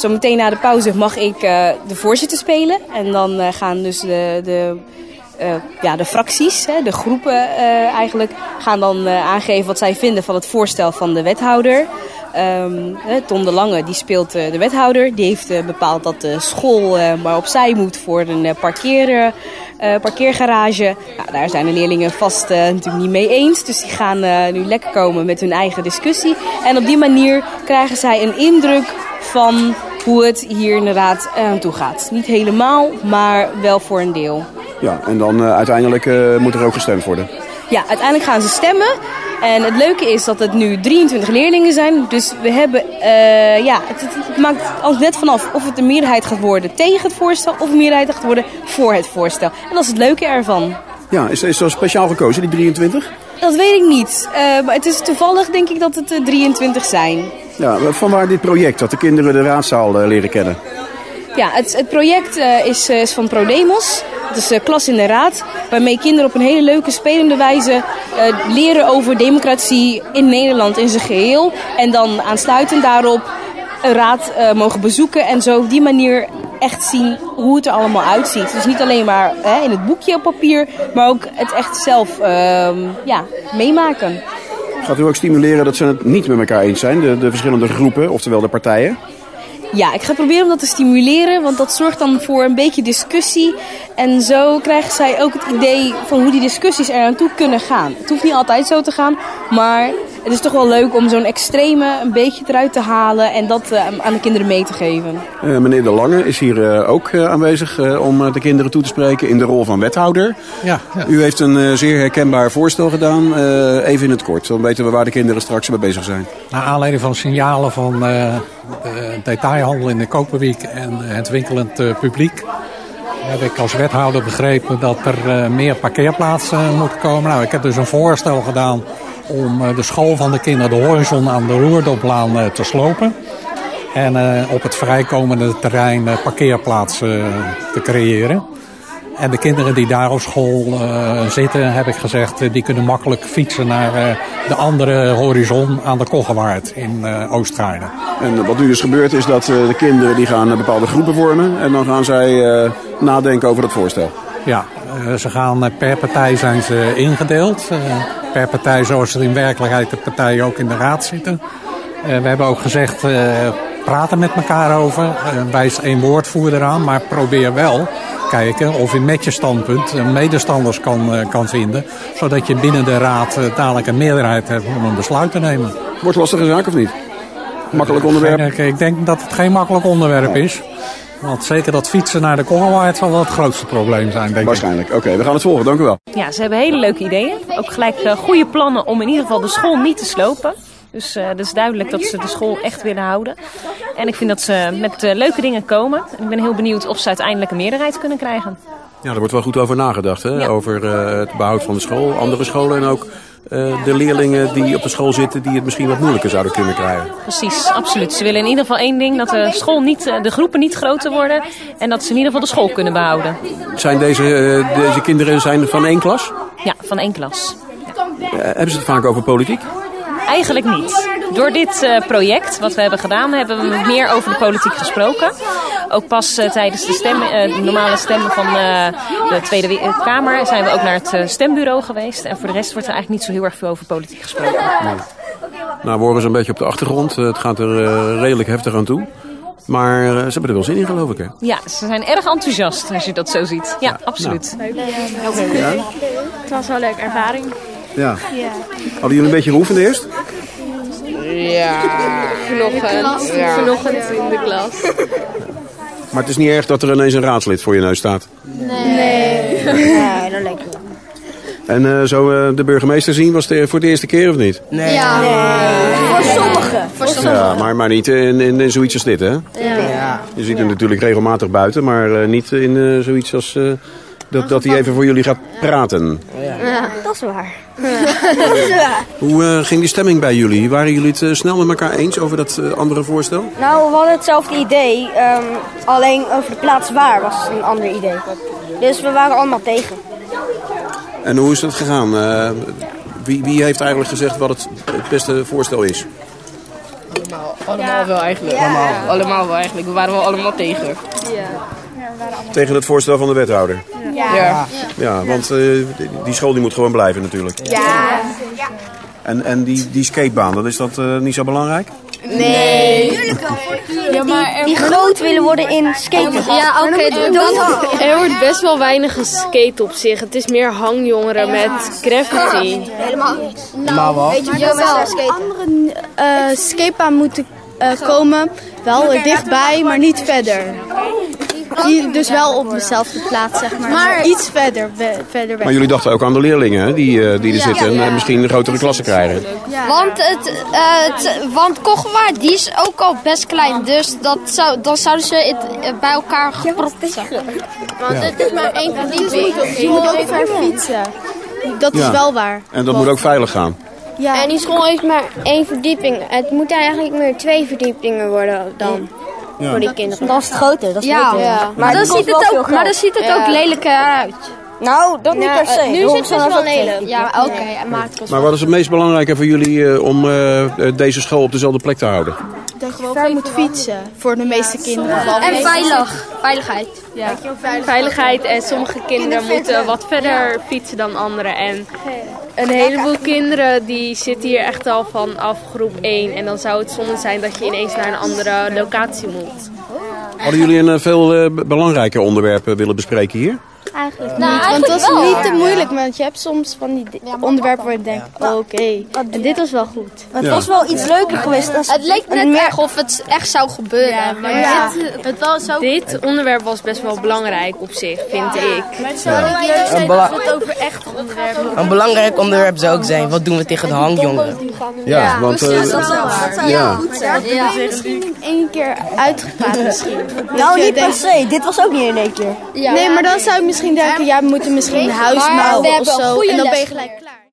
zo meteen na de pauze mag ik de voorzitter spelen. En dan gaan dus de fracties, de groepen eigenlijk, gaan dan aangeven wat zij vinden van het voorstel van de wethouder. Ton de Lange die speelt de wethouder. Die heeft bepaald dat de school maar opzij moet voor een parkeergarage. Nou, daar zijn de leerlingen vast natuurlijk niet mee eens. Dus die gaan nu lekker komen met hun eigen discussie. En op die manier krijgen zij een indruk van hoe het hier inderdaad aan toe gaat. Niet helemaal, maar wel voor een deel. Ja, en dan uiteindelijk moet er ook gestemd worden. Ja, uiteindelijk gaan ze stemmen. En het leuke is dat het nu 23 leerlingen zijn. Dus we hebben, het maakt ons net vanaf of het een meerderheid gaat worden tegen het voorstel of een meerderheid gaat worden voor het voorstel. En dat is het leuke ervan. Ja, is dat speciaal gekozen, die 23? Dat weet ik niet. Maar het is toevallig denk ik dat het 23 zijn. Ja, vanwaar dit project, dat de kinderen de raadzaal leren kennen? Ja, het project is van ProDemos. Het is Klas in de Raad, waarmee kinderen op een hele leuke, spelende wijze leren over democratie in Nederland in zijn geheel. En dan aansluitend daarop een raad mogen bezoeken en zo op die manier echt zien hoe het er allemaal uitziet. Dus niet alleen maar in het boekje op papier, maar ook het echt zelf meemaken. Gaat u ook stimuleren dat ze het niet met elkaar eens zijn, de verschillende groepen, oftewel de partijen? Ja, ik ga proberen om dat te stimuleren, want dat zorgt dan voor een beetje discussie. En zo krijgen zij ook het idee van hoe die discussies er aan toe kunnen gaan. Het hoeft niet altijd zo te gaan, maar het is toch wel leuk om zo'n extreme een beetje eruit te halen en dat aan de kinderen mee te geven. Meneer De Lange is hier ook aanwezig om de kinderen toe te spreken in de rol van wethouder. Ja. U heeft een zeer herkenbaar voorstel gedaan. Even in het kort, dan weten we waar de kinderen straks mee bezig zijn. Naar aanleiding van signalen van de detailhandel in de koopweek en het winkelend publiek heb ik als wethouder begrepen dat er meer parkeerplaatsen moeten komen. Nou, ik heb dus een voorstel gedaan om de school van de kinderen de horizon aan de Roerdoplaan te slopen. En op het vrijkomende terrein parkeerplaatsen te creëren. En de kinderen die daar op school zitten, heb ik gezegd, die kunnen makkelijk fietsen naar de andere horizon aan de Koggewaard in Oostgaarden. En wat nu dus gebeurt is dat de kinderen die gaan bepaalde groepen vormen en dan gaan zij nadenken over het voorstel. Ja, ze gaan per partij zijn ze ingedeeld. Per partij zoals er in werkelijkheid de partijen ook in de raad zitten. We hebben ook gezegd, praten met elkaar over. Wijs één woordvoerder aan, maar probeer wel kijken of je met je standpunt medestanders kan vinden. Zodat je binnen de raad dadelijk een meerderheid hebt om een besluit te nemen. Wordt lastige zaak of niet? Makkelijk onderwerp? Ik denk dat het geen makkelijk onderwerp is. Want zeker dat fietsen naar de Koggewaard zal wel het grootste probleem zijn, denk ik. Waarschijnlijk. Oké, we gaan het volgen. Dank u wel. Ja, ze hebben hele leuke ideeën. Ook gelijk goede plannen om in ieder geval de school niet te slopen. Dus het is duidelijk dat ze de school echt willen houden. En ik vind dat ze met leuke dingen komen. En ik ben heel benieuwd of ze uiteindelijk een meerderheid kunnen krijgen. Ja, er wordt wel goed over nagedacht, hè? Ja. Over het behoud van de school, andere scholen en ook de leerlingen die op de school zitten die het misschien wat moeilijker zouden kunnen krijgen. Precies, absoluut. Ze willen in ieder geval één ding, dat de groepen niet groter worden en dat ze in ieder geval de school kunnen behouden. Zijn deze kinderen van één klas? Ja, van één klas. Hebben ze het vaak over politiek? Eigenlijk niet. Door dit project wat we hebben gedaan, hebben we meer over de politiek gesproken. Ook pas tijdens de normale stemmen van de Tweede Kamer zijn we ook naar het stembureau geweest. En voor de rest wordt er eigenlijk niet zo heel erg veel over politiek gesproken. Nee. Nou, we horen ze een beetje op de achtergrond. Het gaat er redelijk heftig aan toe. Maar ze hebben er wel zin in, geloof ik, hè? Ja, ze zijn erg enthousiast als je dat zo ziet. Ja, absoluut. Ja. Het was wel een leuke ervaring. Ja. Hadden jullie een beetje geoefend eerst? Ja, vanochtend in de klas. Maar het is niet erg dat er ineens een raadslid voor je neus staat? Nee, dat lijkt wel. En zo de burgemeester zien, was het voor de eerste keer of niet? Nee. Ja, voor sommigen. Ja, maar niet in zoiets als dit, hè? Ja. Je ziet hem natuurlijk regelmatig buiten, maar niet in zoiets als dat hij even voor jullie gaat praten. Ja, dat is waar. Hoe ging die stemming bij jullie? Waren jullie het snel met elkaar eens over dat andere voorstel? Nou, we hadden hetzelfde idee. Alleen over de plaats waar was een ander idee. Dus we waren allemaal tegen. En hoe is dat gegaan? Wie heeft eigenlijk gezegd wat het beste voorstel is? Allemaal wel eigenlijk. Allemaal wel eigenlijk. We waren wel allemaal tegen. Tegen het voorstel van de wethouder. Ja, want die school die moet gewoon blijven natuurlijk. Ja. En die skatebaan, dat is dat niet zo belangrijk? Nee. Ja, maar Die groot willen worden in skaten. Ja, oké. Er wordt best wel weinig geskate op zich. Het is meer hangjongeren met graffiti. Helemaal niet. Normaal wel. Weet je wel andere skatebaan moeten komen. Wel dichtbij, maar niet verder. Dus wel op dezelfde plaats, zeg maar. Iets verder weg. Maar jullie dachten ook aan de leerlingen hè, die er zitten en misschien een grotere klasse krijgen. Want Kochewaard, die is ook al best klein. Dus dan zouden ze het bij elkaar gepropt zijn. Want het is maar één verdieping. Je moet ook ver fietsen. Dat is wel waar. En dat moet ook veilig gaan. Ja. En die school heeft maar 1 verdieping. Het moet eigenlijk meer 2 verdiepingen worden dan. Voor die kinderen. Dat is het groter. Dat is beter. Maar dan ziet het ook lelijk uit. Nou, dat niet per se. Nu is het dus wel lelijk. Ja, oké. Maar wat is het meest belangrijke voor jullie om deze school op dezelfde plek te houden? Dat je ver moet fietsen voor de meeste kinderen. En veiligheid. Ja. Veiligheid en sommige kinderen moeten wat verder fietsen dan anderen. En een heleboel kinderen die zitten hier echt al vanaf groep 1. En dan zou het zonde zijn dat je ineens naar een andere locatie moet. Hadden jullie een veel belangrijker onderwerp willen bespreken hier? Eigenlijk niet, want dat is niet te moeilijk. Want je hebt soms van die onderwerpen waar je denkt, oké. En dit was wel goed. Het was wel iets leuker geweest. Het leek net erg of het echt zou gebeuren. Dit onderwerp was best wel belangrijk op zich, vind ik. Een belangrijk onderwerp zou ook zijn, wat doen we tegen de hangjongeren? Ja, want... Misschien 1 keer uitgepraat misschien. Nou, niet per se. Dit was ook niet in 1 keer. Nee, maar dan zou ik misschien denken, ja, we moeten misschien een huis bouwen of zo. En dan ben je gelijk klaar.